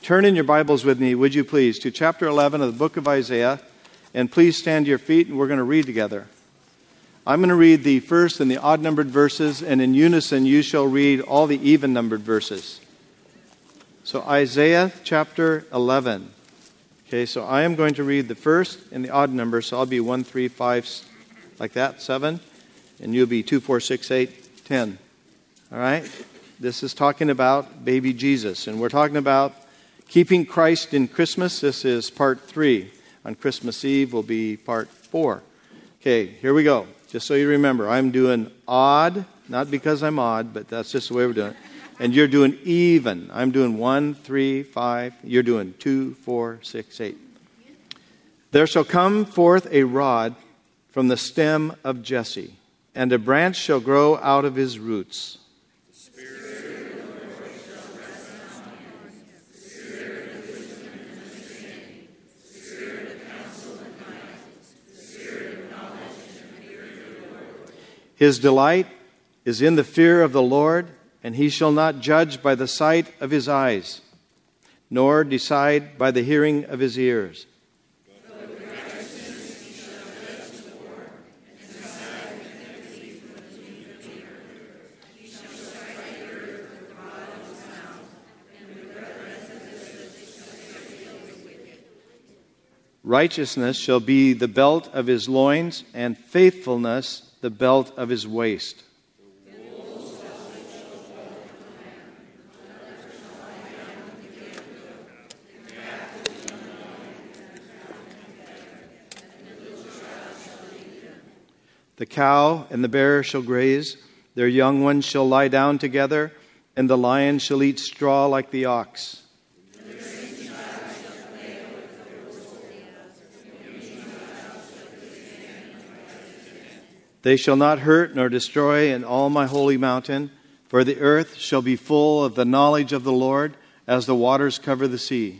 Turn in your Bibles with me, would you please, to chapter 11 of the book of Isaiah, and please stand to your feet, and we're going to read together. I'm going to read the first and the odd-numbered verses, and in unison you shall read all the even-numbered verses. So Isaiah chapter 11. Okay, so I am going to read the first and the odd number, so I'll be 1, 3, 5, like that, 7, and you'll be 2, 4, 6, 8, 10. All right? This is talking about baby Jesus, and we're talking about keeping Christ in Christmas. This is part 3. On Christmas Eve will be part 4. Okay, here we go. Just so you remember, I'm doing odd, not because I'm odd, but that's just the way we're doing it. And you're doing even. I'm doing 1, 3, 5. You're doing 2, 4, 6, 8. There shall come forth a rod from the stem of Jesse, and a branch shall grow out of his roots. His delight is in the fear of the Lord, and he shall not judge by the sight of his eyes, nor decide by the hearing of his ears. Righteousness shall be the belt of his loins, and faithfulness the belt of his waist. The cow and the bear shall graze, their young ones shall lie down together, and the lion shall eat straw like the ox. They shall not hurt nor destroy in all my holy mountain, for the earth shall be full of the knowledge of the Lord as the waters cover the sea.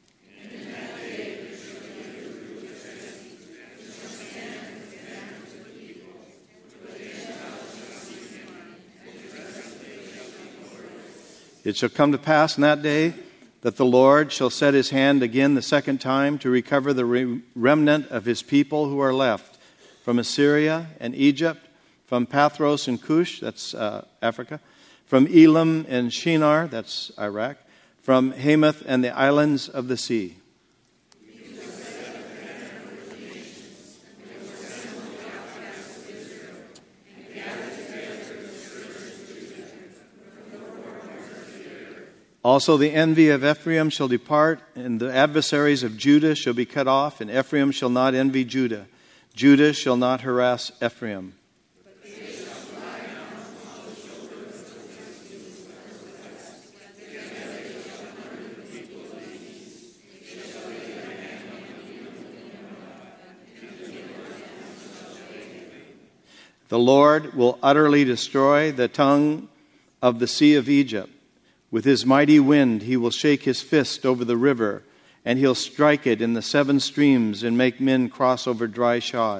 It shall come to pass in that day that the Lord shall set his hand again the second time to recover the remnant of his people who are left, from Assyria and Egypt, from Pathros and Cush, that's Africa, from Elam and Shinar, that's Iraq, from Hamath and the islands of the sea. Also the envy of Ephraim shall depart, and the adversaries of Judah shall be cut off, and Ephraim shall not envy Judah. Judah shall not harass Ephraim. The Lord will utterly destroy the tongue of the sea of Egypt. With his mighty wind he will shake his fist over the river, and he'll strike it in the 7 streams and make men cross over dry shod.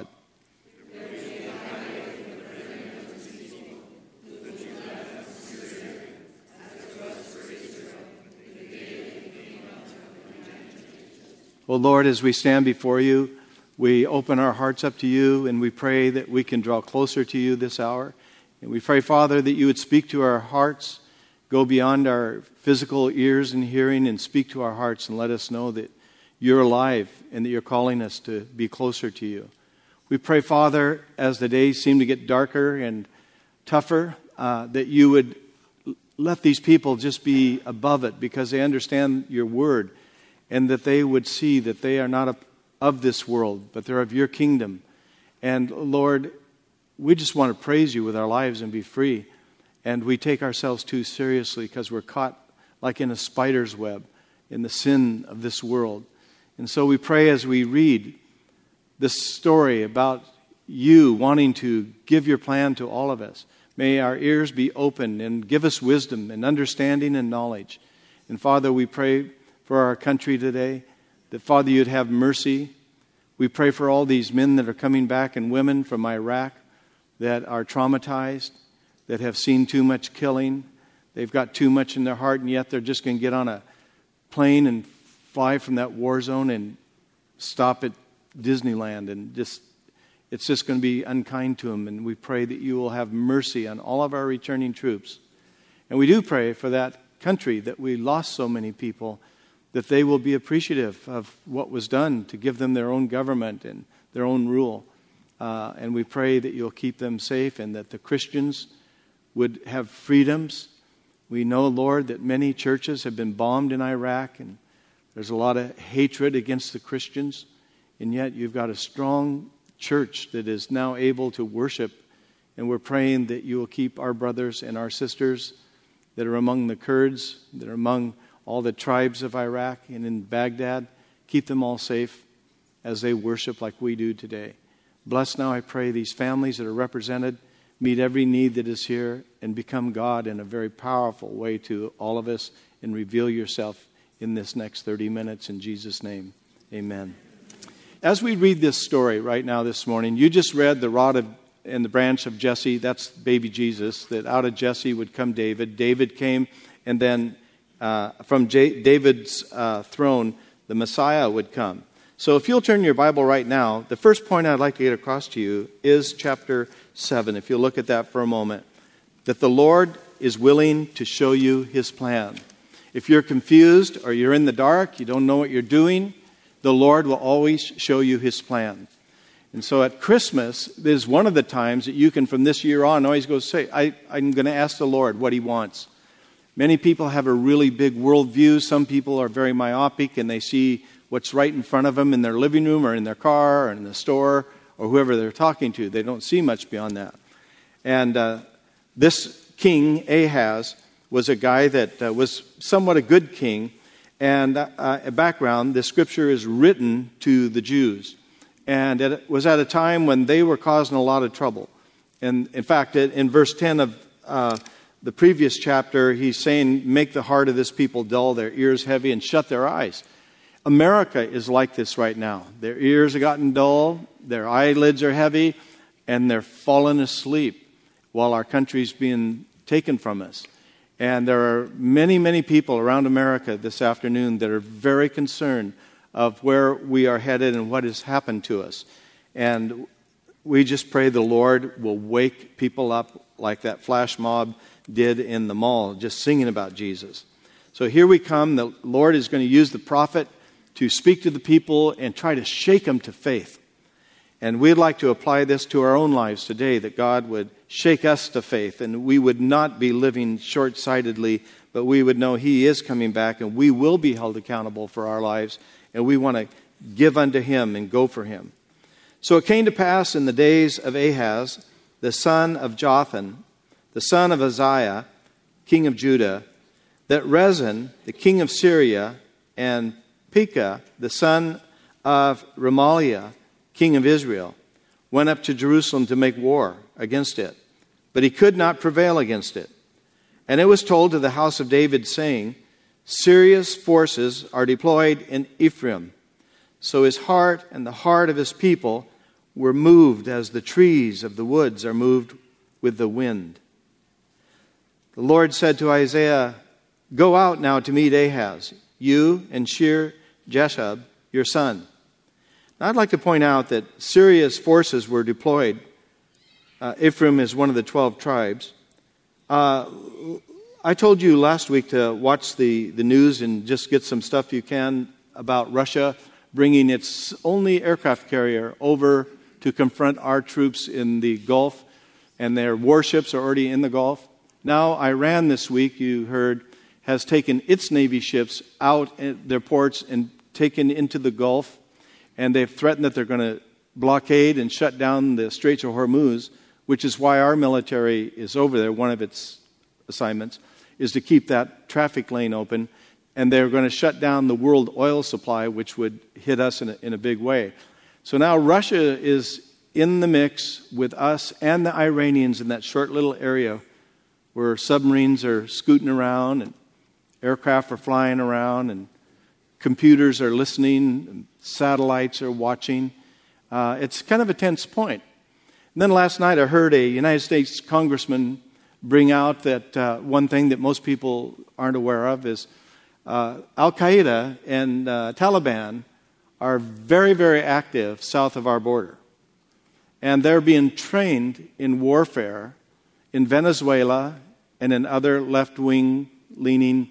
Oh Lord, as we stand before you, we open our hearts up to you, and we pray that we can draw closer to you this hour. And we pray, Father, that you would speak to our hearts, go beyond our physical ears and hearing, and speak to our hearts and let us know that you're alive and that you're calling us to be closer to you. We pray, Father, as the days seem to get darker and tougher, that you would let these people just be above it because they understand your word, and that they would see that they are not of this world, but they're of your kingdom. And Lord, we just want to praise you with our lives and be free. And we take ourselves too seriously because we're caught like in a spider's web in the sin of this world. And so we pray as we read this story about you wanting to give your plan to all of us. May our ears be open and give us wisdom and understanding and knowledge. And Father, we pray for our country today, that Father, you'd have mercy. We pray for all these men that are coming back and women from Iraq that are traumatized, that have seen too much killing. They've got too much in their heart, and yet they're just going to get on a plane and fly from that war zone and stop at Disneyland, and it's just going to be unkind to them. And we pray that you will have mercy on all of our returning troops. And we do pray for that country that we lost so many people, that they will be appreciative of what was done to give them their own government and their own rule. And we pray that you'll keep them safe and that the Christians would have freedoms. We know, Lord, that many churches have been bombed in Iraq, and there's a lot of hatred against the Christians. And yet you've got a strong church that is now able to worship. And we're praying that you will keep our brothers and our sisters that are among the Kurds, that are among all the tribes of Iraq and in Baghdad. Keep them all safe as they worship like we do today. Bless now, I pray, these families that are represented. Meet every need that is here and become God in a very powerful way to all of us and reveal yourself in this next 30 minutes. In Jesus' name, amen. As we read this story right now this morning, you just read the rod and the branch of Jesse. That's baby Jesus, that out of Jesse would come David. David came, and then from David's throne, the Messiah would come. So if you'll turn your Bible right now, the first point I'd like to get across to you is chapter 7. If you'll look at that for a moment, that the Lord is willing to show you his plan. If you're confused or you're in the dark, you don't know what you're doing, the Lord will always show you his plan. And so at Christmas is one of the times that you can, from this year on, always go say, I'm going to ask the Lord what he wants. Many people have a really big worldview. Some people are very myopic and they see what's right in front of them in their living room or in their car or in the store or whoever they're talking to. They don't see much beyond that. And this king, Ahaz, was a guy that was somewhat a good king. And a background, the scripture is written to the Jews. And it was at a time when they were causing a lot of trouble. And in fact, in verse 10 of the previous chapter, he's saying, make the heart of this people dull, their ears heavy, and shut their eyes. America is like this right now. Their ears have gotten dull, their eyelids are heavy, and they're falling asleep while our country's being taken from us. And there are many, many people around America this afternoon that are very concerned of where we are headed and what has happened to us. And we just pray the Lord will wake people up like that flash mob did in the mall, just singing about Jesus. So here we come. The Lord is going to use the prophet to speak to the people and try to shake them to faith. And we'd like to apply this to our own lives today, that God would shake us to faith and we would not be living short-sightedly, but we would know he is coming back and we will be held accountable for our lives, and we want to give unto him and go for him. So it came to pass in the days of Ahaz, the son of Jotham, the son of Uzziah, king of Judah, that Rezin, the king of Syria, and Pekah, the son of Remaliah, king of Israel, went up to Jerusalem to make war against it. But he could not prevail against it. And it was told to the house of David, saying, Syria's forces are deployed in Ephraim. So his heart and the heart of his people were moved as the trees of the woods are moved with the wind. The Lord said to Isaiah, go out now to meet Ahaz, you and Shear-Jashub, your son. Now, I'd like to point out that Syria's forces were deployed. Ephraim is one of the 12 tribes. I told you last week to watch the news and just get some stuff you can about Russia bringing its only aircraft carrier over to confront our troops in the Gulf, and their warships are already in the Gulf. Now, Iran this week, you heard, has taken its Navy ships out at their ports and taken into the Gulf, and they've threatened that they're going to blockade and shut down the Straits of Hormuz, which is why our military is over there. One of its assignments is to keep that traffic lane open, and they're going to shut down the world oil supply, which would hit us in a big way. So now Russia is in the mix with us and the Iranians in that short little area where submarines are scooting around and aircraft are flying around and computers are listening and satellites are watching. It's kind of a tense point. And then last night I heard a United States congressman bring out that one thing that most people aren't aware of is Al-Qaeda and Taliban are very, very active south of our border. And they're being trained in warfare in Venezuela and in other left-wing leaning,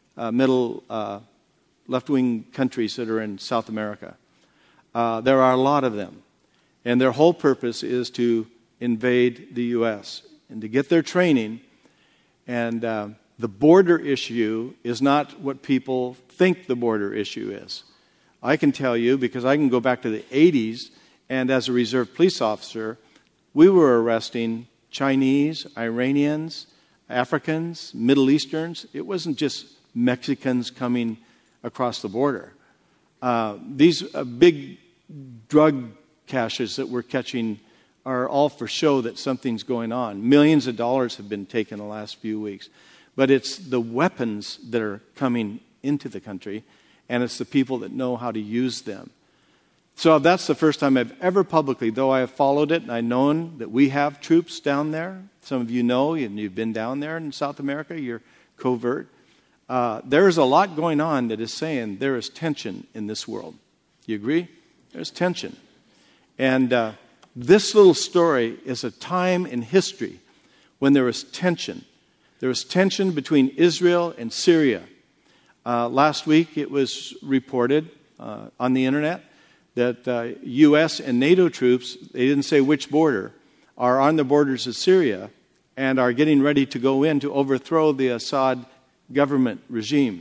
left-wing countries that are in South America. There are a lot of them. And their whole purpose is to invade the U.S. and to get their training. And the border issue is not what people think the border issue is. I can tell you, because I can go back to the 80s, and as a reserve police officer, we were arresting Chinese, Iranians, Africans, Middle Easterns. It wasn't just Mexicans coming across the border. These big drug caches that we're catching are all for show that something's going on. Millions of dollars have been taken the last few weeks. But it's the weapons that are coming into the country, and it's the people that know how to use them. So that's the first time I've ever publicly, though I have followed it and I've known that we have troops down there. Some of you know, and you've been down there in South America, you're covert. There is a lot going on that is saying there is tension in this world. You agree? There's tension. And this little story is a time in history when there was tension. There was tension between Israel and Syria. Last week it was reported on the internet that U.S. and NATO troops, they didn't say which border, are on the borders of Syria and are getting ready to go in to overthrow the Assad government regime.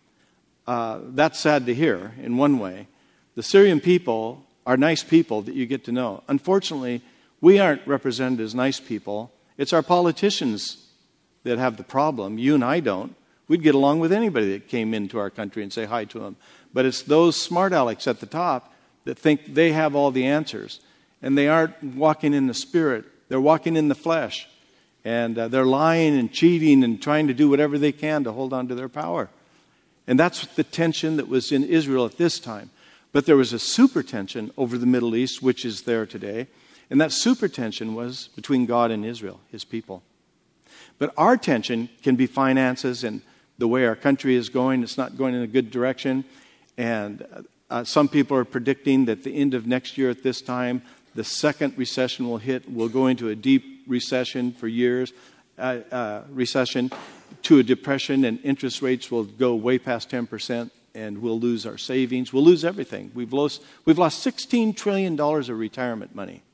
That's sad to hear in one way. The Syrian people are nice people that you get to know. Unfortunately, we aren't represented as nice people. It's our politicians that have the problem. You and I don't. We'd get along with anybody that came into our country and say hi to them. But it's those smart alecks at the top that think they have all the answers. And they aren't walking in the spirit. They're walking in the flesh. And they're lying and cheating and trying to do whatever they can to hold on to their power. And that's the tension that was in Israel at this time. But there was a super tension over the Middle East, which is there today. And that super tension was between God and Israel, his people. But our tension can be finances and the way our country is going. It's not going in a good direction. And some people are predicting that the end of next year at this time, the second recession will hit. We'll go into a deep recession for years, recession to a depression, and interest rates will go way past 10%, and we'll lose our savings. We'll lose everything. We've lost $16 trillion of retirement money.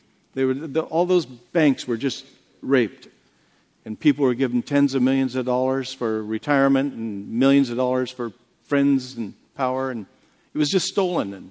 All those banks were just raped. And people were given tens of millions of dollars for retirement and millions of dollars for friends and power. And it was just stolen. And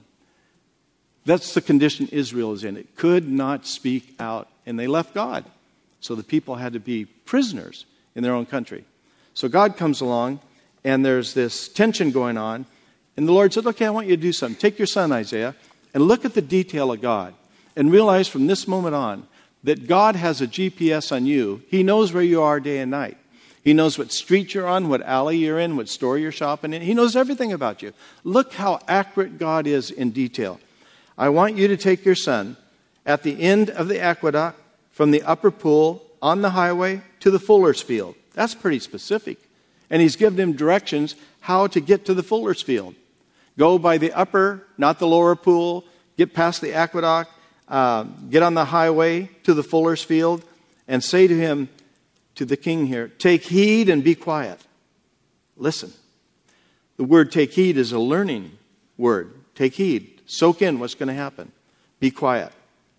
that's the condition Israel is in. It could not speak out. And they left God. So the people had to be prisoners in their own country. So God comes along, and there's this tension going on. And the Lord said, okay, I want you to do something. Take your son, Isaiah, and look at the detail of God. And realize from this moment on that God has a GPS on you. He knows where you are day and night. He knows what street you're on, what alley you're in, what store you're shopping in. He knows everything about you. Look how accurate God is in detail. I want you to take your son at the end of the aqueduct from the upper pool on the highway to the fuller's field. That's pretty specific. And he's given him directions how to get to the fuller's field. Go by the upper, not the lower pool. Get past the aqueduct. Get on the highway to the fuller's field and say to him, to the king here, take heed and be quiet. Listen. The word take heed is a learning word. Take heed. Soak in what's going to happen. Be quiet.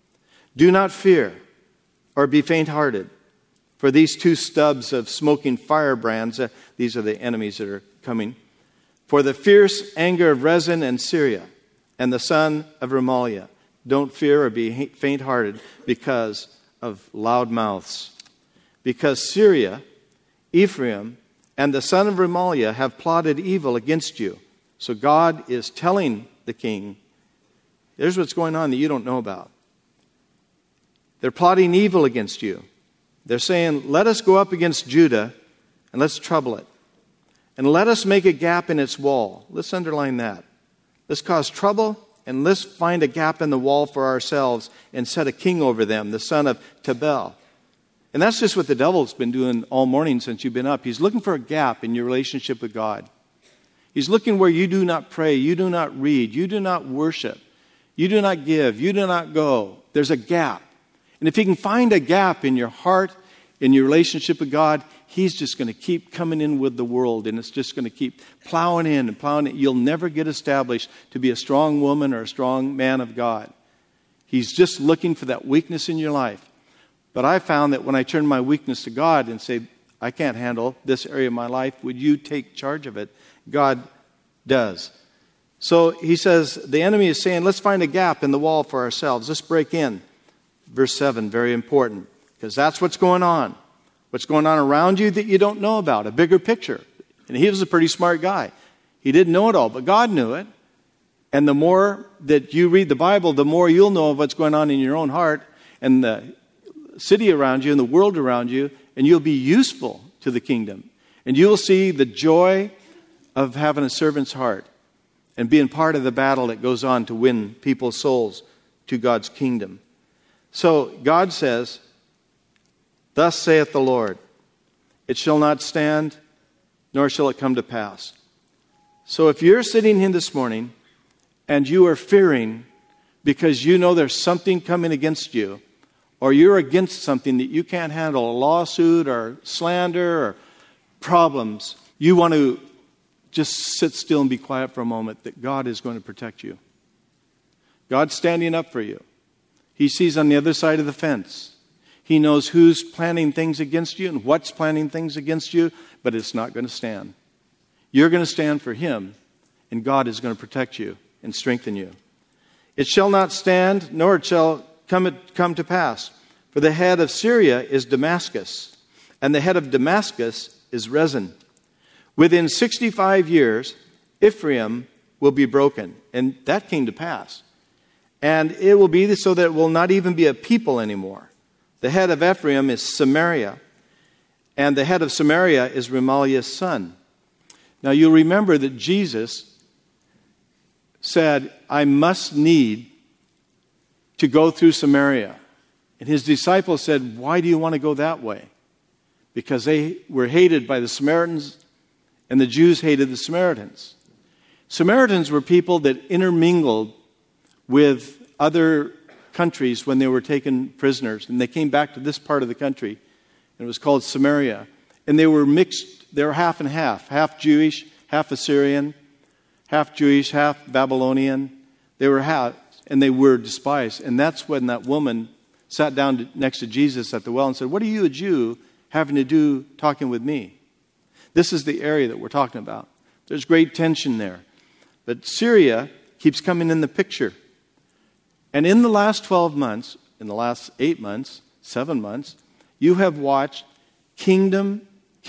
Do not fear or be faint-hearted. For these two stubs of smoking firebrands, these are the enemies that are coming. For the fierce anger of Rezin and Syria and the son of Remaliah. Don't fear or be faint-hearted because of loud mouths. Because Syria, Ephraim, and the son of Remaliah have plotted evil against you. So God is telling the king, there's what's going on that you don't know about. They're plotting evil against you. They're saying, let us go up against Judah and let's trouble it. And let us make a gap in its wall. Let's underline that. Let's cause trouble. And let's find a gap in the wall for ourselves and set a king over them, the son of Tabel. And that's just what the devil's been doing all morning since you've been up. He's looking for a gap in your relationship with God. He's looking where you do not pray, you do not read, you do not worship, you do not give, you do not go. There's a gap. And if he can find a gap in your heart, in your relationship with God, he's just going to keep coming in with the world, and it's just going to keep plowing in and plowing in. You'll never get established to be a strong woman or a strong man of God. He's just looking for that weakness in your life. But I found that when I turn my weakness to God and say, I can't handle this area of my life, would you take charge of it? God does. So he says, the enemy is saying, let's find a gap in the wall for ourselves. Let's break in. Verse 7, very important, because that's what's going on. What's going on around you that you don't know about, a bigger picture. And he was a pretty smart guy. He didn't know it all, but God knew it. And the more that you read the Bible, the more you'll know of what's going on in your own heart and the city around you and the world around you, and you'll be useful to the kingdom. And you will see the joy of having a servant's heart and being part of the battle that goes on to win people's souls to God's kingdom. So God says, thus saith the Lord, it shall not stand, nor shall it come to pass. So if you're sitting here this morning and you are fearing because you know there's something coming against you, or you're against something that you can't handle, a lawsuit or slander or problems, you want to just sit still and be quiet for a moment that God is going to protect you. God's standing up for you. He sees on the other side of the fence. He knows who's planning things against you and what's planning things against you, but it's not going to stand. You're going to stand for him, and God is going to protect you and strengthen you. It shall not stand, nor it shall come to pass. For the head of Syria is Damascus, and the head of Damascus is Rezin. Within 65 years, Ephraim will be broken. And that came to pass. And it will be so that it will not even be a people anymore. The head of Ephraim is Samaria, and the head of Samaria is Remaliah's son. Now you'll remember that Jesus said, I must need to go through Samaria. And his disciples said, why do you want to go that way? Because they were hated by the Samaritans, and the Jews hated the Samaritans. Samaritans were people that intermingled with other countries when they were taken prisoners. And they came back to this part of the country, and it was called Samaria. And they were mixed, they were half and half Jewish, half Assyrian, half Jewish, half Babylonian. They were half, and they were despised. And that's when that woman sat down next to Jesus at the well and said, what are you, a Jew, having to do talking with me? This is the area that we're talking about. There's great tension there. But Syria keeps coming in the picture. And in the last 12 months, in the last 8 months, 7 months, you have watched kingdom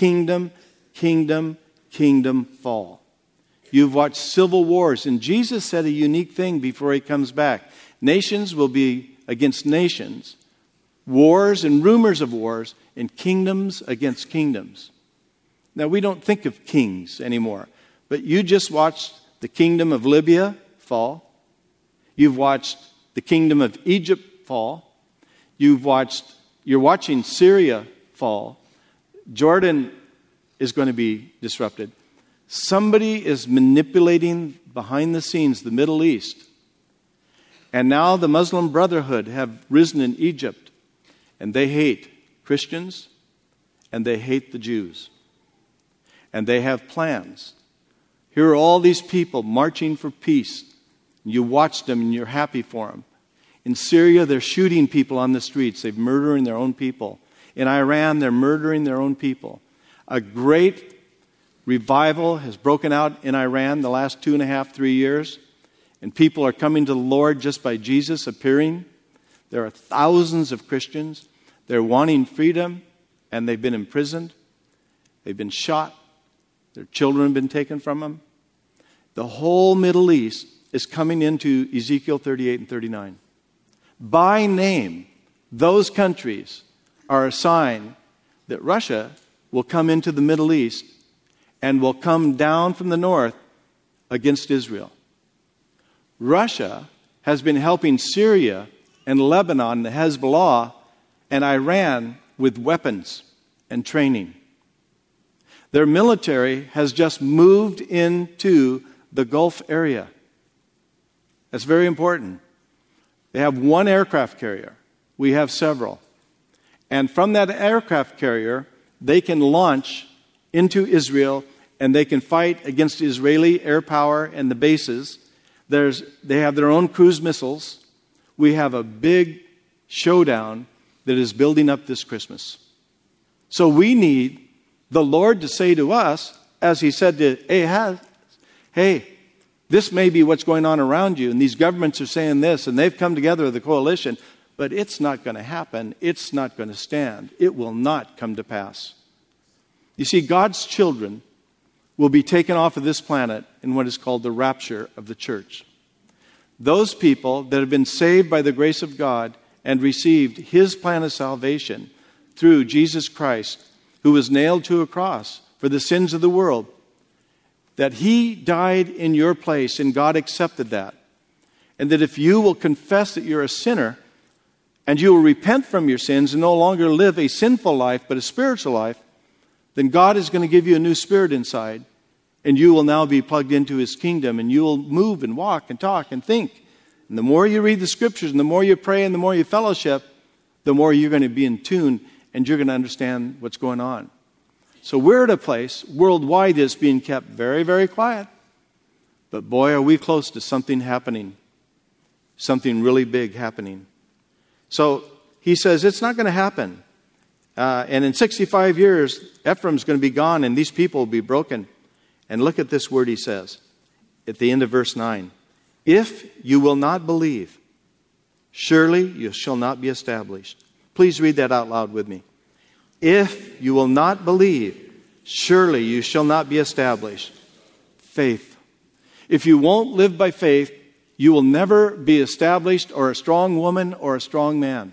fall. You've watched civil wars. And Jesus said a unique thing before he comes back. Nations will be against nations, wars and rumors of wars, and kingdoms against kingdoms. Now, we don't think of kings anymore, but you just watched the kingdom of Libya fall. You've watched the kingdom of Egypt fall. You're watching Syria fall. Jordan is going to be disrupted. Somebody is manipulating behind the scenes the Middle East. And now the Muslim Brotherhood have risen in Egypt, and they hate Christians, and they hate the Jews. And they have plans. Here are all these people marching for peace. You watch them and you're happy for them. In Syria, they're shooting people on the streets. They're murdering their own people. In Iran, they're murdering their own people. A great revival has broken out in Iran the last 2.5, 3 years. And people are coming to the Lord just by Jesus appearing. There are thousands of Christians. They're wanting freedom, and they've been imprisoned. They've been shot. Their children have been taken from them. The whole Middle East is coming into Ezekiel 38 and 39. By name, those countries are a sign that Russia will come into the Middle East and will come down from the north against Israel. Russia has been helping Syria and Lebanon, the Hezbollah, and Iran with weapons and training. Their military has just moved into the Gulf area. That's very important. They have one aircraft carrier. We have several. And from that aircraft carrier, they can launch into Israel and they can fight against Israeli air power and the bases. They have their own cruise missiles. We have a big showdown that is building up this Christmas. So we need the Lord to say to us, as he said to Ahaz, hey, this may be what's going on around you, and these governments are saying this, and they've come together with a coalition, but it's not going to happen. It's not going to stand. It will not come to pass. You see, God's children will be taken off of this planet in what is called the rapture of the church. Those people that have been saved by the grace of God and received his plan of salvation through Jesus Christ, who was nailed to a cross for the sins of the world, that he died in your place and God accepted that. And that if you will confess that you're a sinner and you will repent from your sins and no longer live a sinful life but a spiritual life, then God is going to give you a new spirit inside and you will now be plugged into his kingdom and you will move and walk and talk and think. And the more you read the scriptures and the more you pray and the more you fellowship, the more you're going to be in tune and you're going to understand what's going on. So we're at a place worldwide that's being kept very, very quiet. But boy, are we close to something happening. Something really big happening. So he says it's not going to happen. And in 65 years, Ephraim's going to be gone and these people will be broken. And look at this word he says at the end of verse 9. If you will not believe, surely you shall not be established. Please read that out loud with me. If you will not believe, surely you shall not be established. Faith. If you won't live by faith, you will never be established or a strong woman or a strong man.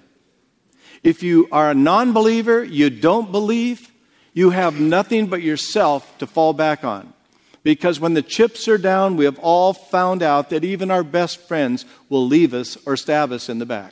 If you are a non-believer, you don't believe, you have nothing but yourself to fall back on. Because when the chips are down, we have all found out that even our best friends will leave us or stab us in the back.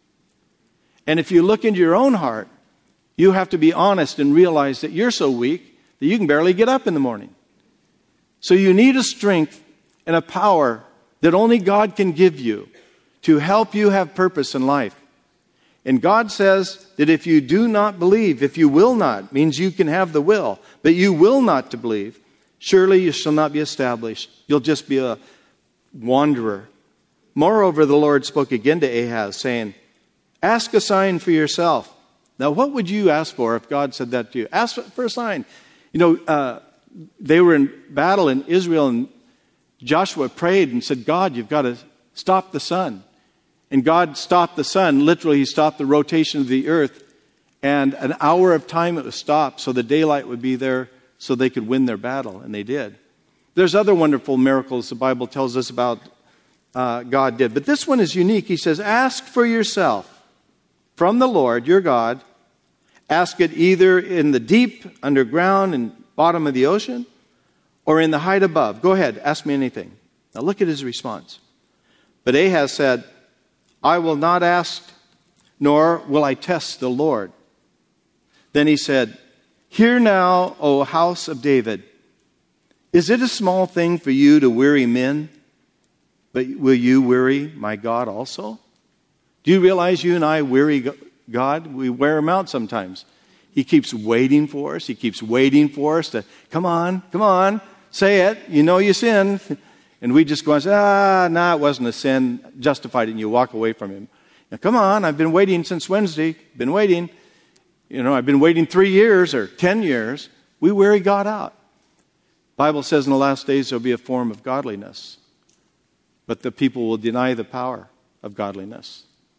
And if you look into your own heart, you have to be honest and realize that you're so weak that you can barely get up in the morning. So you need a strength and a power that only God can give you to help you have purpose in life. And God says that if you do not believe, if you will not, means you can have the will, but you will not to believe, surely you shall not be established. You'll just be a wanderer. Moreover, the Lord spoke again to Ahaz, saying, ask a sign for yourself. Now, what would you ask for if God said that to you? Ask for a sign. You know, they were in battle in Israel, and Joshua prayed and said, God, you've got to stop the sun. And God stopped the sun. Literally, he stopped the rotation of the earth. And an hour of time it was stopped so the daylight would be there so they could win their battle. And they did. There's other wonderful miracles the Bible tells us about God did. But this one is unique. He says, ask for yourself from the Lord, your God. Ask it either in the deep, underground, and bottom of the ocean, or in the height above. Go ahead, ask me anything. Now look at his response. But Ahaz said, I will not ask, nor will I test the Lord. Then he said, hear now, O house of David, is it a small thing for you to weary men, but will you weary my God also? Do you realize you and I weary God? We wear him out sometimes. He keeps waiting for us. He keeps waiting for us to, come on, say it. You know you sinned. And we just go and say, it wasn't a sin. Justified it, and you walk away from him. Now, come on, I've been waiting since Wednesday. Been waiting. I've been waiting 3 years or 10 years. We weary God out. The Bible says in the last days there'll be a form of godliness. But the people will deny the power of godliness.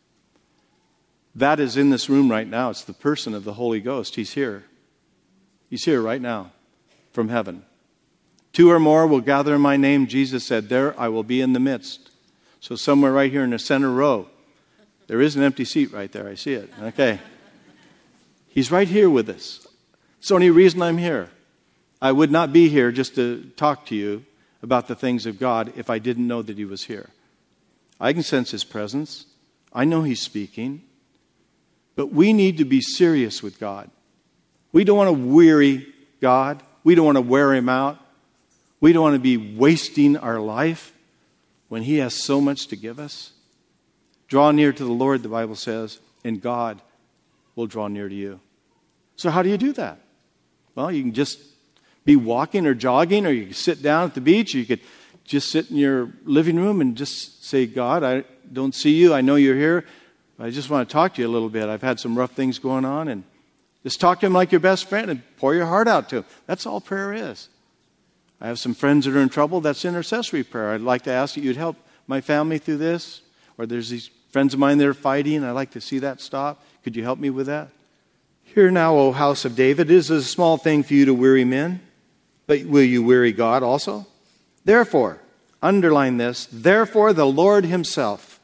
That is in this room right now. It's the person of the Holy Ghost. He's here. He's here right now from heaven. 2 or more will gather in my name, Jesus said, there I will be in the midst. So somewhere right here in the center row, there is an empty seat right there. I see it. Okay. He's right here with us. It's the only reason I'm here. I would not be here just to talk to you about the things of God if I didn't know that he was here. I can sense his presence. I know he's speaking. But we need to be serious with God. We don't want to weary God. We don't want to wear him out. We don't want to be wasting our life when he has so much to give us. Draw near to the Lord, the Bible says, and God will draw near to you. So how do you do that? Well, you can just be walking or jogging, or you can sit down at the beach, or you could just sit in your living room and just say, God, I don't see you. I know you're here. I just want to talk to you a little bit. I've had some rough things going on, and just talk to him like your best friend and pour your heart out to him. That's all prayer is. I have some friends that are in trouble. That's intercessory prayer. I'd like to ask that you'd help my family through this. Or there's these friends of mine that are fighting. I'd like to see that stop. Could you help me with that? Hear now, O house of David, it is a small thing for you to weary men, but will you weary God also? Therefore, underline this, therefore the Lord himself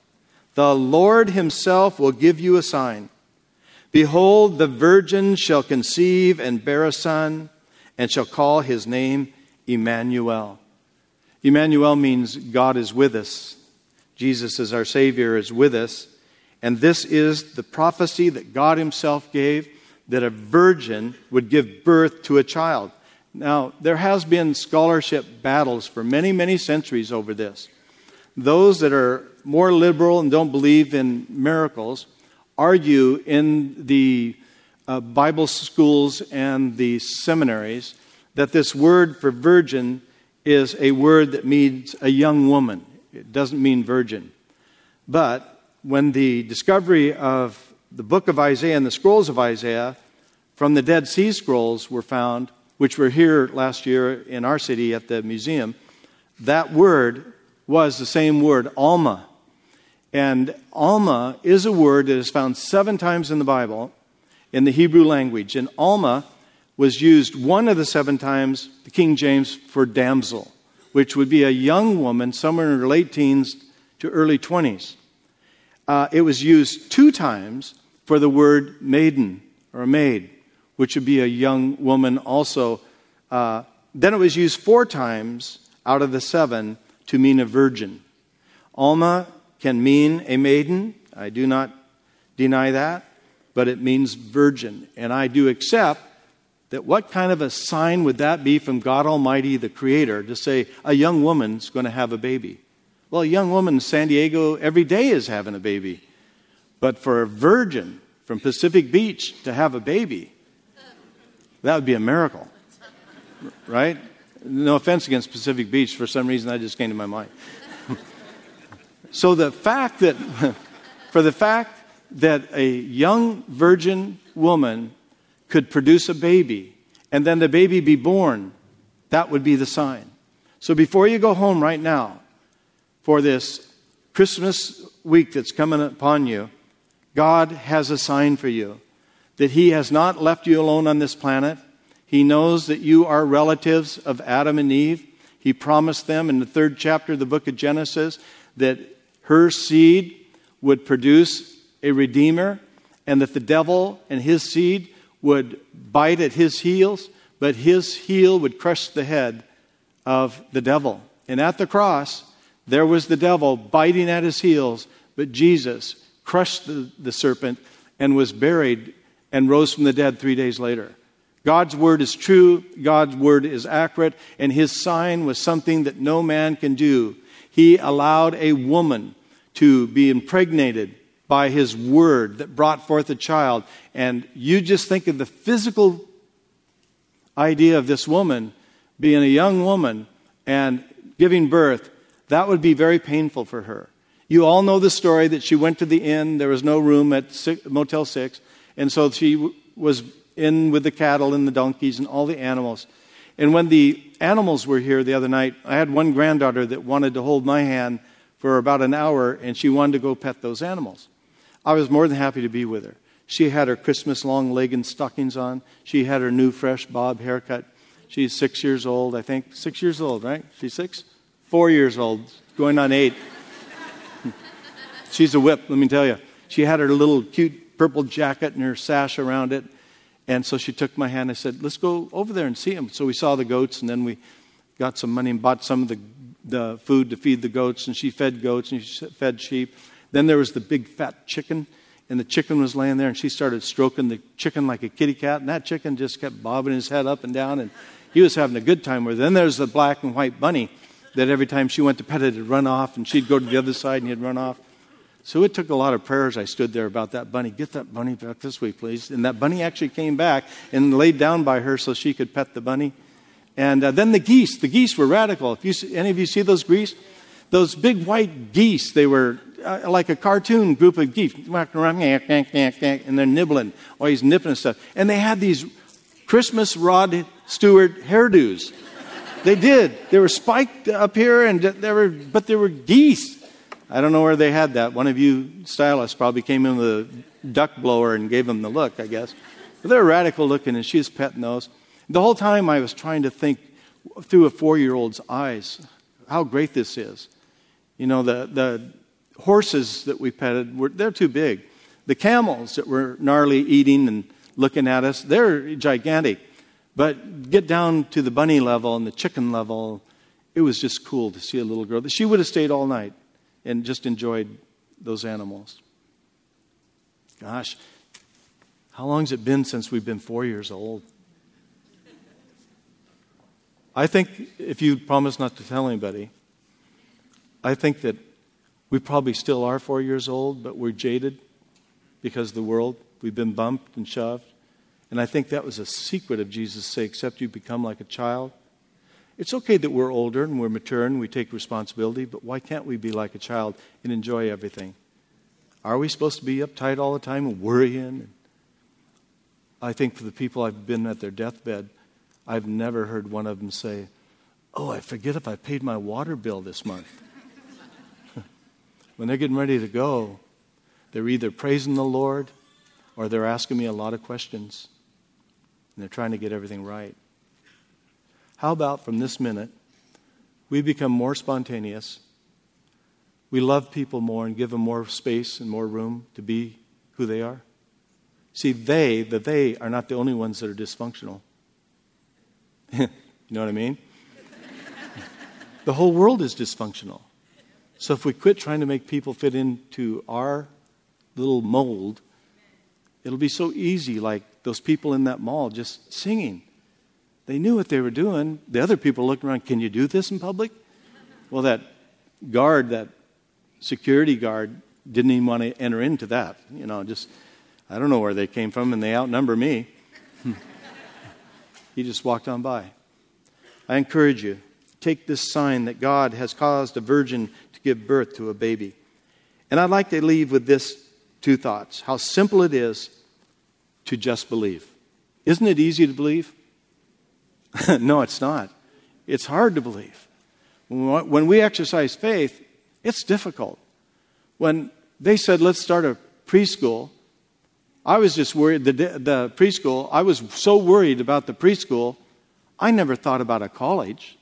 will give you a sign. Behold, the virgin shall conceive and bear a son, and shall call his name Emmanuel. Emmanuel means God is with us. Jesus as our Savior is with us. And this is the prophecy that God himself gave, that a virgin would give birth to a child. Now, there has been scholarship battles for many, many centuries over this. Those that are more liberal and don't believe in miracles argue in the Bible schools and the seminaries that this word for virgin is a word that means a young woman. It doesn't mean virgin. But when the discovery of the book of Isaiah and the scrolls of Isaiah from the Dead Sea Scrolls were found, which were here last year in our city at the museum, that word was the same word, Alma. And Alma is a word that is found 7 times in the Bible in the Hebrew language. And Alma was used one of the 7 times, the King James, for damsel, which would be a young woman somewhere in her late teens to early 20s. It was used 2 times for the word maiden or maid, which would be a young woman also. Then it was used 4 times out of the 7 to mean a virgin. Alma can mean a maiden. I do not deny that, but it means virgin. And I do accept that what kind of a sign would that be from God Almighty, the Creator, to say a young woman's going to have a baby? Well, a young woman in San Diego every day is having a baby. But for a virgin from Pacific Beach to have a baby, that would be a miracle, right? No offense against Pacific Beach. For some reason, that just came to my mind. So the fact that, a young virgin woman could produce a baby, and then the baby be born, that would be the sign. So before you go home right now, for this Christmas week that's coming upon you, God has a sign for you, that he has not left you alone on this planet. He knows that you are relatives of Adam and Eve. He promised them in the 3rd chapter of the book of Genesis that her seed would produce a redeemer, and that the devil and his seed would bite at his heels, but his heel would crush the head of the devil. And at the cross, there was the devil biting at his heels, but Jesus crushed the serpent and was buried and rose from the dead 3 days later. God's word is true, God's word is accurate, and his sign was something that no man can do. He allowed a woman to be impregnated by his word that brought forth a child. And you just think of the physical idea of this woman being a young woman and giving birth. That would be very painful for her. You all know the story that she went to the inn. There was no room at Motel 6. And so she was in with the cattle and the donkeys and all the animals. And when the animals were here the other night, I had one granddaughter that wanted to hold my hand for about an hour, and she wanted to go pet those animals. I was more than happy to be with her. She had her Christmas long-legged stockings on. She had her new fresh bob haircut. She's 6 years old, I think. 6 years old, right? She's 6? 4 years old, going on 8. She's a whip, let me tell you. She had her little cute purple jacket and her sash around it. And so she took my hand and I said, let's go over there and see them. So we saw the goats, and then we got some money and bought some of the food to feed the goats. And she fed goats and she fed sheep. Then there was the big fat chicken, and the chicken was laying there, and she started stroking the chicken like a kitty cat, and that chicken just kept bobbing his head up and down, and He was having a good time with her. Then there's the black and white bunny that every time she went to pet it, it'd run off, and she'd go to the other side and he'd run off. So it took a lot of prayers. I stood there about that bunny. Get that bunny back this way, please. And that bunny actually came back and laid down by her so she could pet the bunny. And then the geese. The geese were radical. Any of you see those geese? Those big white geese, they were like a cartoon group of geese. Walking around, and they're nibbling. Always nipping and stuff. And they had these Christmas Rod Stewart hairdos. They did. They were spiked up here, but they were geese. I don't know where they had that. One of you stylists probably came in with a duck blower and gave them the look, I guess. But they're radical looking, and she was petting those. The whole time I was trying to think through a 4-year-old's eyes how great this is. You know, the horses that we petted, they're too big. The camels that were gnarly eating and looking at us, they're gigantic. But get down to the bunny level and the chicken level, it was just cool to see a little girl. She would have stayed all night and just enjoyed those animals. Gosh, how long has it been since we've been 4 years old? I think if you promise not to tell anybody, I think that we probably still are 4 years old, but we're jaded because of the world. We've been bumped and shoved. And I think that was a secret of Jesus' say, except you become like a child. It's okay that we're older and we're mature and we take responsibility, but why can't we be like a child and enjoy everything? Are we supposed to be uptight all the time and worrying? I think for the people I've been at their deathbed, I've never heard one of them say, "Oh, I forget if I paid my water bill this month." When they're getting ready to go, they're either praising the Lord or they're asking me a lot of questions. And they're trying to get everything right. How about from this minute, we become more spontaneous, we love people more and give them more space and more room to be who they are? See, they are not the only ones that are dysfunctional. You know what I mean? The whole world is dysfunctional. So if we quit trying to make people fit into our little mold, it'll be so easy, like those people in that mall just singing. They knew what they were doing. The other people looked around, "Can you do this in public?" Well, that security guard, didn't even want to enter into that. You know, I don't know where they came from, and they outnumber me. He just walked on by. I encourage you, take this sign that God has caused a virgin to give birth to a baby. And I'd like to leave with this 2 thoughts. How simple it is to just believe. Isn't it easy to believe? No, it's not. It's hard to believe. When we exercise faith, it's difficult. When they said, let's start a preschool, I was just worried, the preschool, I was so worried about the preschool, I never thought about a college.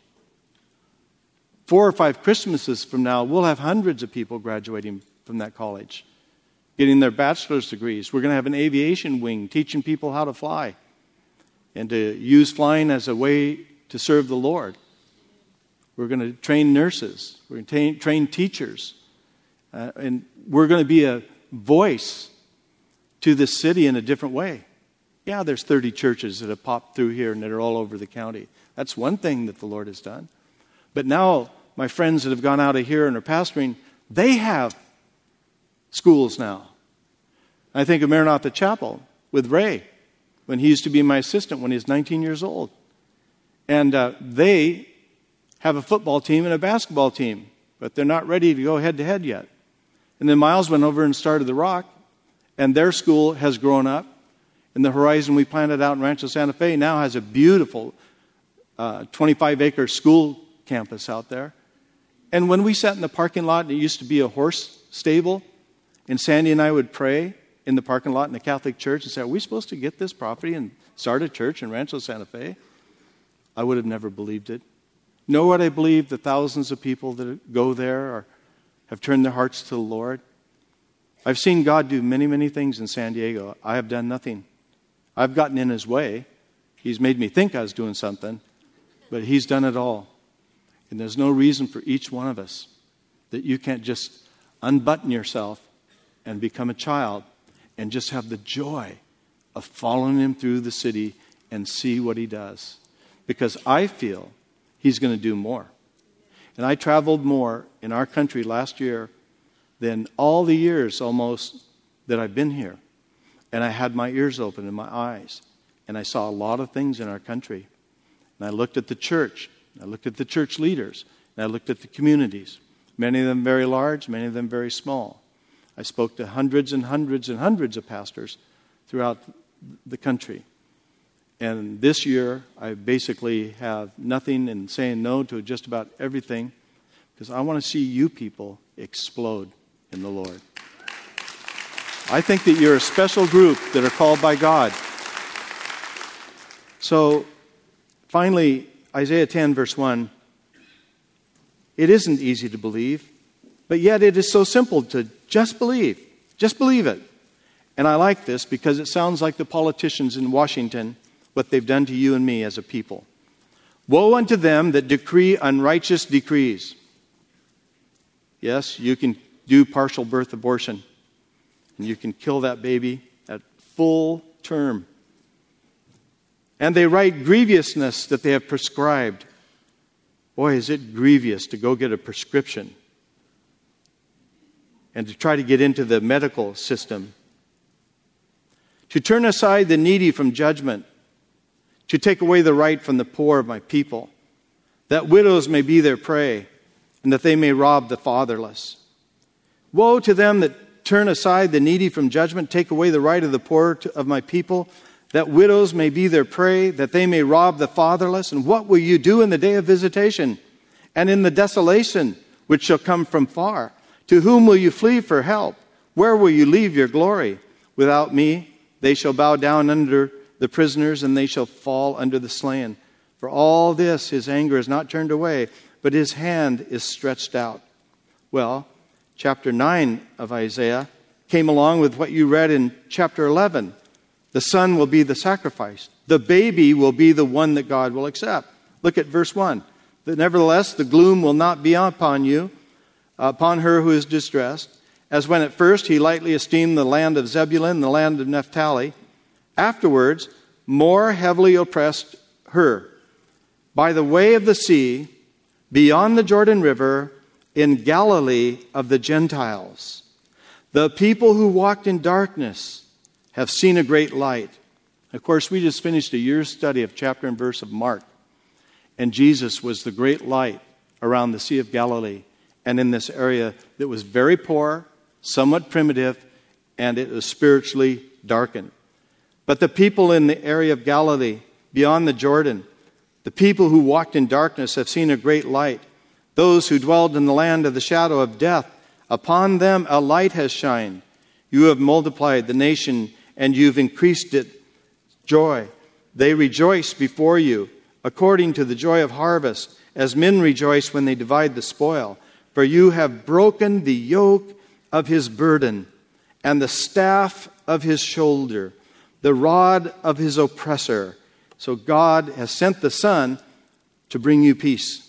4 or 5 Christmases from now, we'll have hundreds of people graduating from that college, getting their bachelor's degrees. We're going to have an aviation wing teaching people how to fly and to use flying as a way to serve the Lord. We're going to train nurses. We're going to train teachers. And we're going to be a voice to this city in a different way. Yeah, there's 30 churches that have popped through here and that are all over the county. That's one thing that the Lord has done. But now, my friends that have gone out of here and are pastoring, they have schools now. I think of Maranatha Chapel with Ray, when he used to be my assistant when he was 19 years old. And they have a football team and a basketball team, but they're not ready to go head-to-head yet. And then Miles went over and started the Rock, and their school has grown up. And the Horizon we planted out in Rancho Santa Fe now has a beautiful 25-acre school campus out there. And when we sat in the parking lot, and it used to be a horse stable, and Sandy and I would pray in the parking lot in the Catholic church and say, are we supposed to get this property and start a church in Rancho Santa Fe? I would have never believed it. Nor would I believe the thousands of people that go there or have turned their hearts to the Lord. I've seen God do many, many things in San Diego. I have done nothing. I've gotten in His way. He's made me think I was doing something, but He's done it all. And there's no reason for each one of us that you can't just unbutton yourself and become a child and just have the joy of following Him through the city and see what He does. because I feel He's going to do more. And I traveled more in our country last year than all the years almost that I've been here. And I had my ears open and my eyes. And I saw a lot of things in our country. And I looked at the church. I looked at the church leaders. And I looked at the communities. Many of them very large, many of them very small. I spoke to hundreds and hundreds and hundreds of pastors throughout the country. And this year, I basically have nothing and saying no to just about everything because I want to see you people explode in the Lord. I think that you're a special group that are called by God. So, finally, Isaiah 10, verse 1. It isn't easy to believe, but yet it is so simple to just believe. Just believe it. And I like this because it sounds like the politicians in Washington, what they've done to you and me as a people. Woe unto them that decree unrighteous decrees. Yes, you can do partial birth abortion. And you can kill that baby at full term. And they write grievousness that they have prescribed. Boy, is it grievous to go get a prescription and to try to get into the medical system. To turn aside the needy from judgment. To take away the right from the poor of my people. That widows may be their prey and that they may rob the fatherless. Woe to them that turn aside the needy from judgment, take away the right of the poor of my people, that widows may be their prey, that they may rob the fatherless. And what will you do in the day of visitation and in the desolation which shall come from far? To whom will you flee for help? Where will you leave your glory? Without me, they shall bow down under the prisoners, and they shall fall under the slain. For all this, his anger is not turned away, but his hand is stretched out. Well, chapter 9 of Isaiah came along with what you read in chapter 11. The son will be the sacrifice. The baby will be the one that God will accept. Look at verse 1. Nevertheless, the gloom will not be upon you, upon her who is distressed, as when at first he lightly esteemed the land of Zebulun and the land of Naphtali. Afterwards, more heavily oppressed her. By the way of the sea, beyond the Jordan River, in Galilee of the Gentiles. The people who walked in darkness have seen a great light. Of course, we just finished a year's study of chapter and verse of Mark. And Jesus was the great light around the Sea of Galilee and in this area that was very poor, somewhat primitive, and it was spiritually darkened. But the people in the area of Galilee, beyond the Jordan, the people who walked in darkness have seen a great light. Those who dwelled in the land of the shadow of death, upon them a light has shined. You have multiplied the nation, and you've increased its joy. They rejoice before you, according to the joy of harvest, as men rejoice when they divide the spoil. For you have broken the yoke of his burden, and the staff of his shoulder, the rod of his oppressor. So God has sent the Son to bring you peace.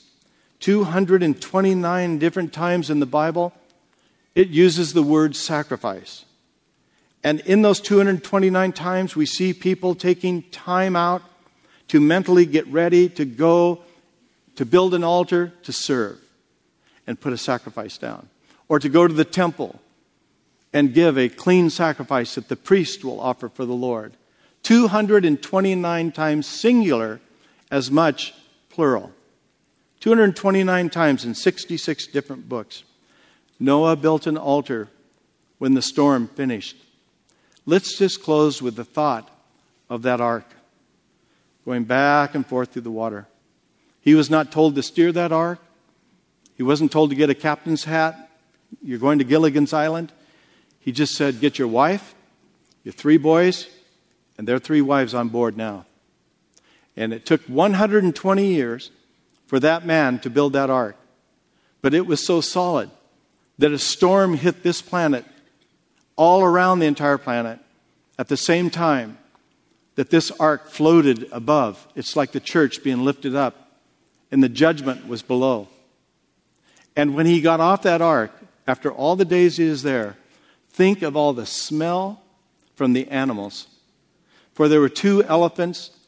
229 different times in the Bible, it uses the word sacrifice. And in those 229 times, we see people taking time out to mentally get ready to go to build an altar to serve and put a sacrifice down. Or to go to the temple and give a clean sacrifice that the priest will offer for the Lord. 229 times singular, as much plural. 229 times in 66 different books. Noah built an altar when the storm finished. Let's just close with the thought of that ark going back and forth through the water. He was not told to steer that ark. He wasn't told to get a captain's hat. You're going to Gilligan's Island. He just said, get your wife, your 3 boys, and their 3 wives on board now. And it took 120 years for that man to build that ark. But it was so solid that a storm hit this planet, all around the entire planet, at the same time that this ark floated above. It's like the church being lifted up, and the judgment was below. And when he got off that ark, after all the days he was there, think of all the smell from the animals. For there were 2 elephants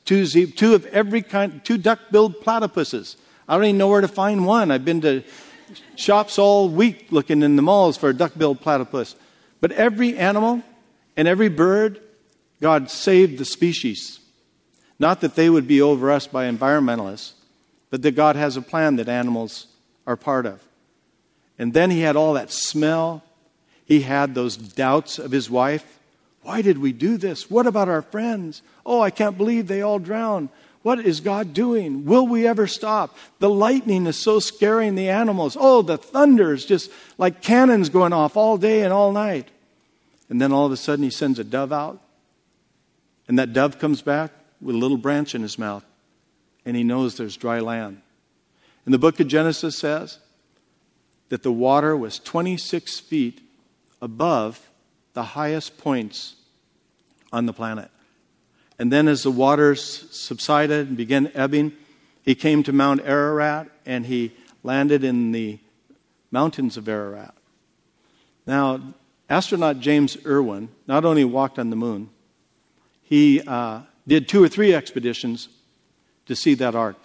two of every kind, 2 duck-billed platypuses. I don't even know where to find one. I've been to shops all week looking in the malls for a duck-billed platypus. But every animal and every bird, God saved the species. Not that they would be over us by environmentalists, but that God has a plan that animals are part of. And then he had all that smell. He had those doubts of his wife. Why did we do this? What about our friends? Oh, I can't believe they all drowned. What is God doing? Will we ever stop? The lightning is so scaring the animals. Oh, the thunder is just like cannons going off all day and all night. And then all of a sudden he sends a dove out. And that dove comes back with a little branch in his mouth. And he knows there's dry land. And the book of Genesis says that the water was 26 feet above the highest points on the planet. And then as the waters subsided and began ebbing, he came to Mount Ararat and he landed in the mountains of Ararat. Now, astronaut James Irwin not only walked on the moon, he did 2 or 3 expeditions to see that ark.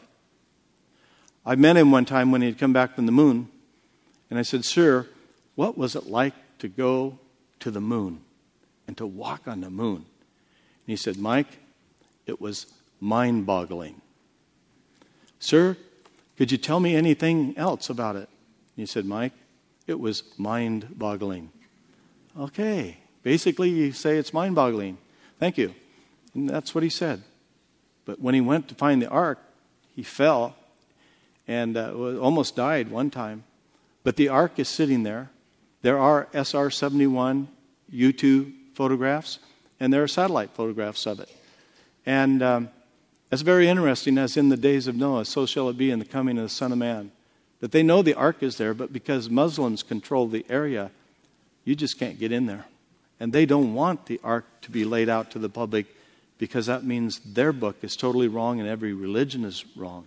I met him one time when he had come back from the moon, and I said, "Sir, what was it like to go to the moon and to walk on the moon?" And he said, "Mike, it was mind-boggling." "Sir, could you tell me anything else about it?" And he said, "Mike, it was mind-boggling." Okay, basically you say it's mind-boggling. Thank you. And that's what he said. But when he went to find the ark, he fell and almost died one time. But the ark is sitting there. There are SR-71 U-2 photographs, and there are satellite photographs of it. And that's very interesting, as in the days of Noah, so shall it be in the coming of the Son of Man. That they know the ark is there, but because Muslims control the area, you just can't get in there. And they don't want the ark to be laid out to the public because that means their book is totally wrong and every religion is wrong.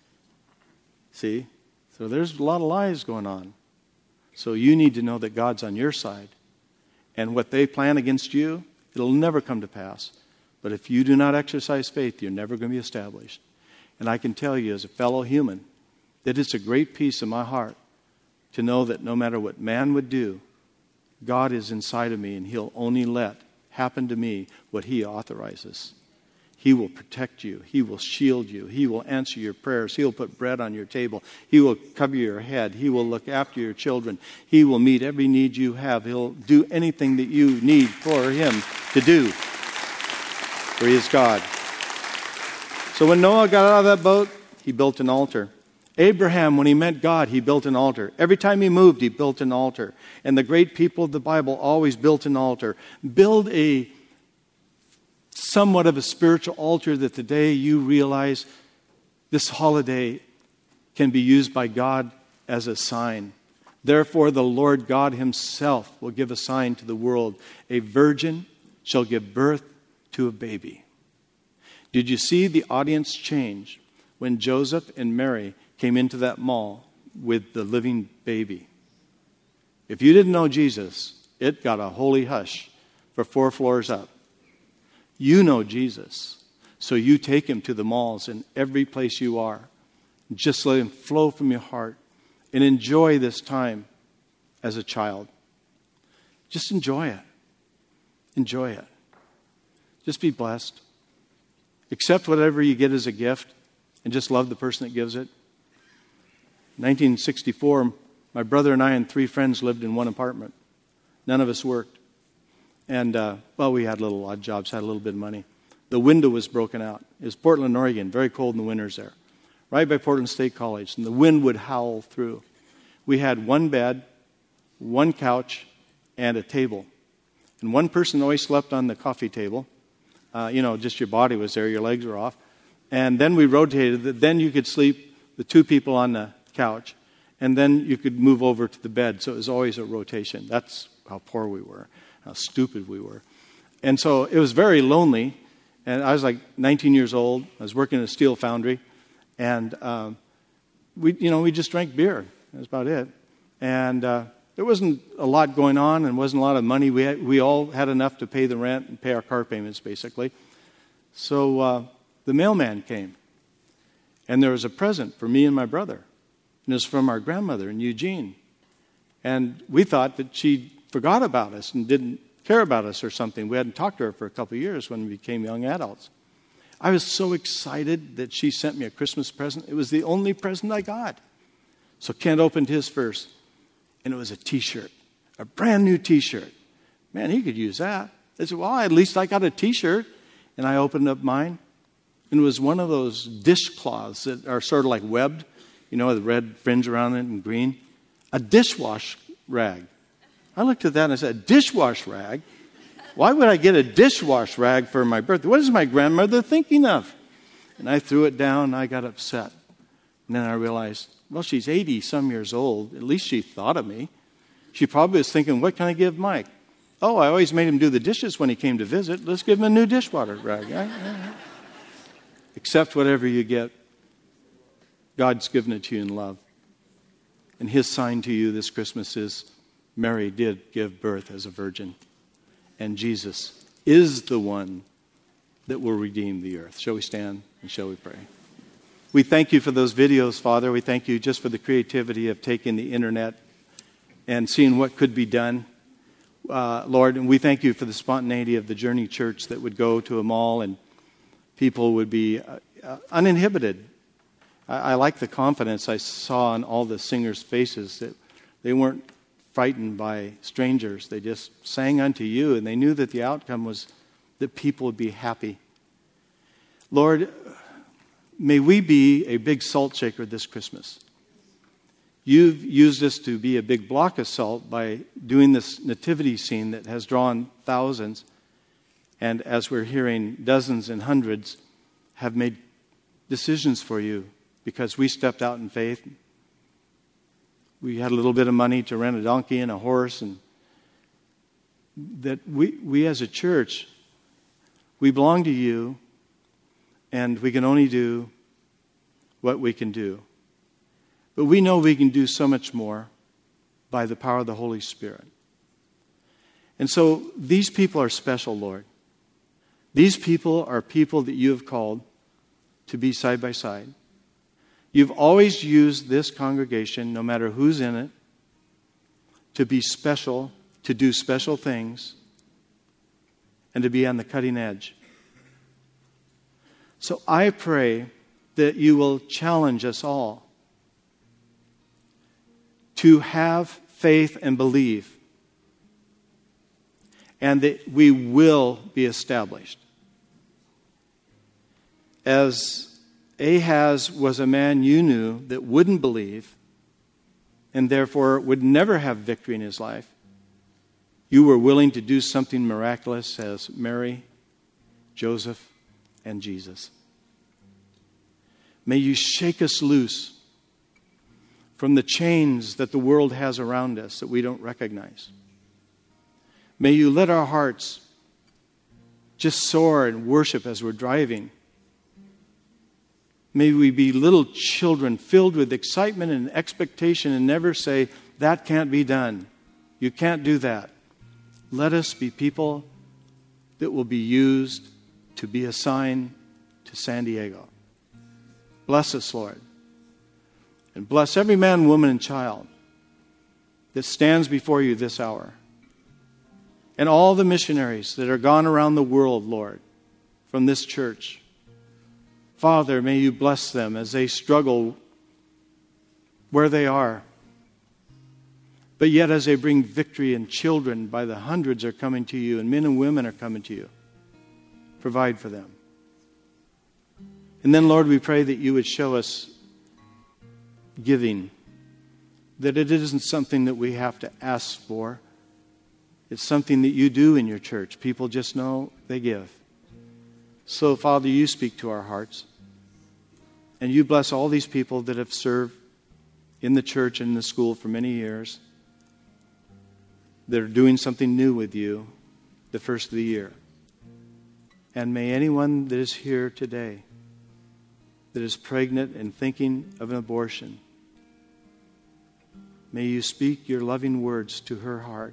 See? So there's a lot of lies going on. So you need to know that God's on your side. And what they plan against you, it'll never come to pass. But if you do not exercise faith, you're never going to be established. And I can tell you as a fellow human that it's a great peace in my heart to know that no matter what man would do, God is inside of me and he'll only let happen to me what he authorizes. He will protect you. He will shield you. He will answer your prayers. He'll put bread on your table. He will cover your head. He will look after your children. He will meet every need you have. He'll do anything that you need for him to do. For he is God. So when Noah got out of that boat, he built an altar. Abraham, when he met God, he built an altar. Every time he moved, he built an altar. And the great people of the Bible always built an altar. Build a somewhat of a spiritual altar that today you realize this holiday can be used by God as a sign. Therefore, the Lord God himself will give a sign to the world. A virgin shall give birth to a baby. Did you see the audience change when Joseph and Mary came into that mall with the living baby? If you didn't know Jesus, it got a holy hush for 4 floors up. You know Jesus, so you take him to the malls in every place you are. Just let him flow from your heart and enjoy this time as a child. Just enjoy it. Enjoy it. Just be blessed. Accept whatever you get as a gift and just love the person that gives it. 1964, my brother and I and 3 friends lived in one apartment. None of us worked. And, we had little odd jobs, had a little bit of money. The window was broken out. It was Portland, Oregon, very cold in the winters there. Right by Portland State College. And the wind would howl through. We had 1 bed, 1 couch, and a table. And one person always slept on the coffee table. Just your body was there, your legs were off. And then we rotated. Then you could sleep, the 2 people on the couch. And then you could move over to the bed. So it was always a rotation. That's how poor we were, how stupid we were. And so it was very lonely. And I was like 19 years old. I was working at a steel foundry. And we just drank beer. That's about it. And there wasn't a lot going on and wasn't a lot of money. We all had enough to pay the rent and pay our car payments, basically. So the mailman came. And there was a present for me and my brother. And it was from our grandmother in Eugene. And we thought that she forgot about us and didn't care about us or something. We hadn't talked to her for a couple of years when we became young adults. I was so excited that she sent me a Christmas present. It was the only present I got. So Kent opened his first, and it was a T-shirt, a brand new T-shirt. Man, he could use that. I said, well, at least I got a T-shirt. And I opened up mine, and it was one of those dishcloths that are sort of like webbed, you know, with red fringe around it and green. A dishwash rag. I looked at that and I said, a dishwash rag? Why would I get a dishwash rag for my birthday? What is my grandmother thinking of? And I threw it down and I got upset. And then I realized, well, she's 80-some years old. At least she thought of me. She probably was thinking, what can I give Mike? Oh, I always made him do the dishes when he came to visit. Let's give him a new dishwater rag. Accept whatever you get. God's given it to you in love. And his sign to you this Christmas is Mary did give birth as a virgin. And Jesus is the one that will redeem the earth. Shall we stand and shall we pray? We thank you for those videos, Father. We thank you just for the creativity of taking the internet and seeing what could be done. Lord, and we thank you for the spontaneity of the Journey Church that would go to a mall and people would be uninhibited. I like the confidence I saw on all the singers' faces, that they weren't frightened by strangers. They just sang unto you, and they knew that the outcome was that people would be happy. Lord, may we be a big salt shaker this Christmas. You've used us to be a big block of salt by doing this nativity scene that has drawn thousands, and as we're hearing, dozens and hundreds have made decisions for you because we stepped out in faith. We had a little bit of money to rent a donkey and a horse, and that we as a church, we belong to you, and we can only do what we can do. But we know we can do so much more by the power of the Holy Spirit. And so these people are special, Lord. These people are people that you have called to be side by side. You've always used this congregation, no matter who's in it, to be special, to do special things, and to be on the cutting edge. So I pray that you will challenge us all to have faith and believe, and that we will be established. As Ahaz was a man you knew that wouldn't believe, and therefore would never have victory in his life, you were willing to do something miraculous as Mary, Joseph, and Jesus. May you shake us loose from the chains that the world has around us that we don't recognize. May you let our hearts just soar and worship as we're driving. May we be little children filled with excitement and expectation and never say, that can't be done. You can't do that. Let us be people that will be used to be a sign to San Diego. Bless us, Lord. And bless every man, woman, and child that stands before you this hour. And all the missionaries that are gone around the world, Lord, from this church. Father, may you bless them as they struggle where they are. But yet as they bring victory, and children by the hundreds are coming to you, and men and women are coming to you. Provide for them. And then, Lord, we pray that you would show us giving, that it isn't something that we have to ask for. It's something that you do in your church. People just know they give. So, Father, you speak to our hearts. And you bless all these people that have served in the church and in the school for many years. That are doing something new with you the first of the year. And may anyone that is here today that is pregnant and thinking of an abortion, may you speak your loving words to her heart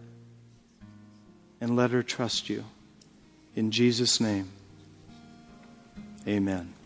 and let her trust you. In Jesus' name, amen.